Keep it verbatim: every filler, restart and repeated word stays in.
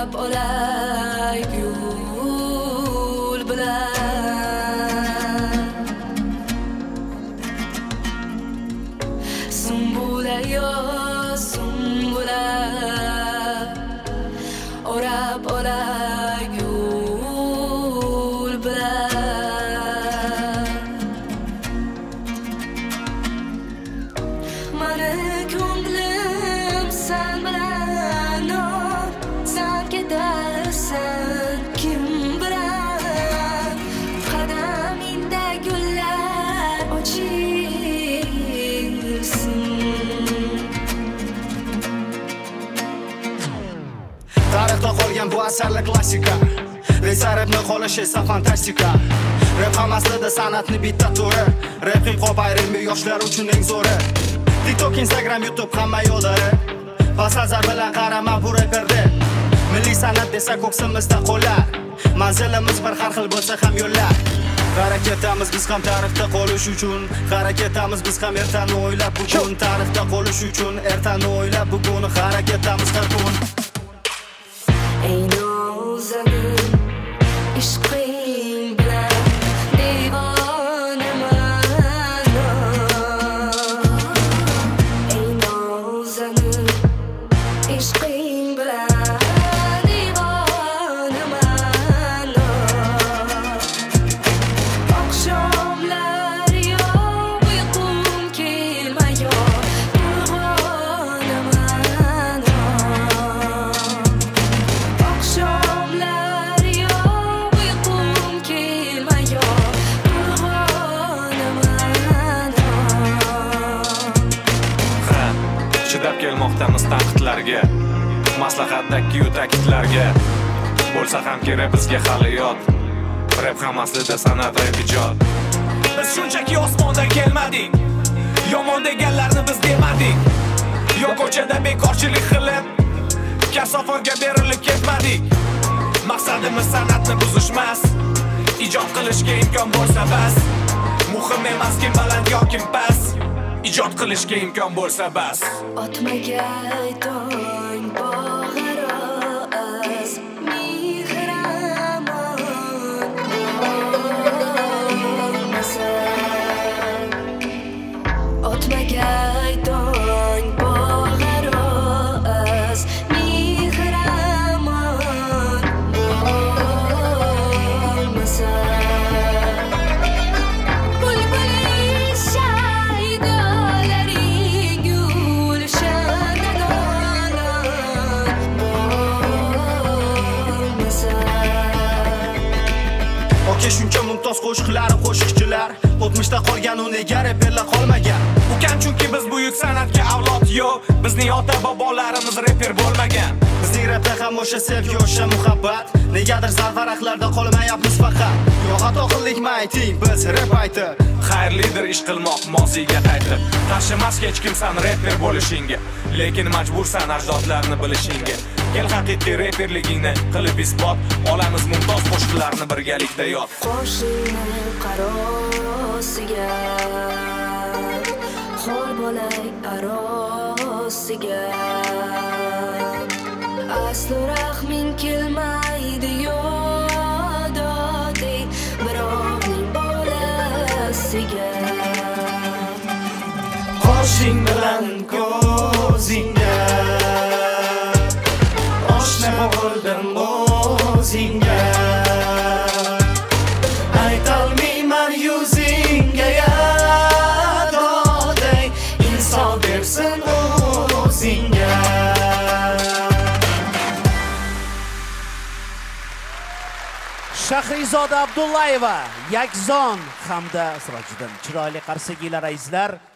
Orab olay gul bilan Sumbula yo sumbula Orab olay gul bilan Mani ko'nglim sen bilan Sen ketarsan kim bilan Qadamingda gullar ochilsin Tarixda qolgan bu asarlar klassika Resarabni qolish esa fantastika Rap hammasida san'atni bitta turi Rap hip-hop ayrilmi yoshlar uchun eng zo'ri TikTok, Instagram, YouTube hamma yo'llari Past nazar bilan qaraman bu reperda Milliy san'at desa ko'ksimizda qo'llar Manzilimiz bir har xil bo'lsa ham yo'llar Harakatamiz biz ham tarixda qolish uchun Harakatamiz biz ham ertani o'ylab bugun Tarixda qolish uchun ertani o'ylab bugun Harakatamiz har kun Ey nozanin ishqing bilan devonaman Ey nozanin ishqing bilan devonaman Oqshomlar yo uyqum kelmayor uyg'onaman Oqshomlar yo uyqum kelmayor uyg'onaman Ha, chidab kelmoqdamiz tanqidlarga Maslahatdagi ta'kidlarga Bo'lsa ham kerak bizga hali yod Rap ham aslida san'at rap ijod Biz shunchaki osmondan kelmadik Yomon deganlarni biz demadik Yo ko'chada bekorchilik qilib Kasofonga berilib ketmadik Maqsadimiz san'atni buzishmas Ijod qilishga imkon bo'lsa bas Muhim emas kim baland yo kim past Ijod qilishga imkon bo'lsa bas Otmagay tong bog'aroz mehramon bo'lmasa Otmagay tong bog'aroz mehramon bo'lmasa Bulbul shaydolaring gulshandan bo'lmasa Oke shuncha mumtoz qo'shiqlari qo'shiqchilar O'tmishda qolgan u nega reperlar qolmagan Ukam chunki biz buyuk san'atga avlod yo'q Bizning ota bobolarimiz reper bo'lmagan Bizning rapda ham o'sha sevgi, o'sha muhabbat Negadir zarvaraqlarda qolmayapmiz faqat Yo xato qildikmi ayting biz rap aytib Xayrlidir ish qilmoq moziyga qaytib Qarshimas hech kim san reper bo'lishingga Lekin majbursan ajdodlarni bilishingga Kel haqiqiy reperligingni qilib isbot Olamiz mumtoz qo'shiqlarni birgalikda yod Qo'shini qarosiga Xor bo'lay arosiga Asli rahming kelmaydi yododey Birovning bolasiga Qoshing bilan ko'zingga Oshna bo'ldim o'zingga Aytolmayman yuzingga yododey Inson bersin o'zingga Shahrizoda Abdullayeva, Yakzon hamda Sirojiddin chiroyli qarsakiylar azizlar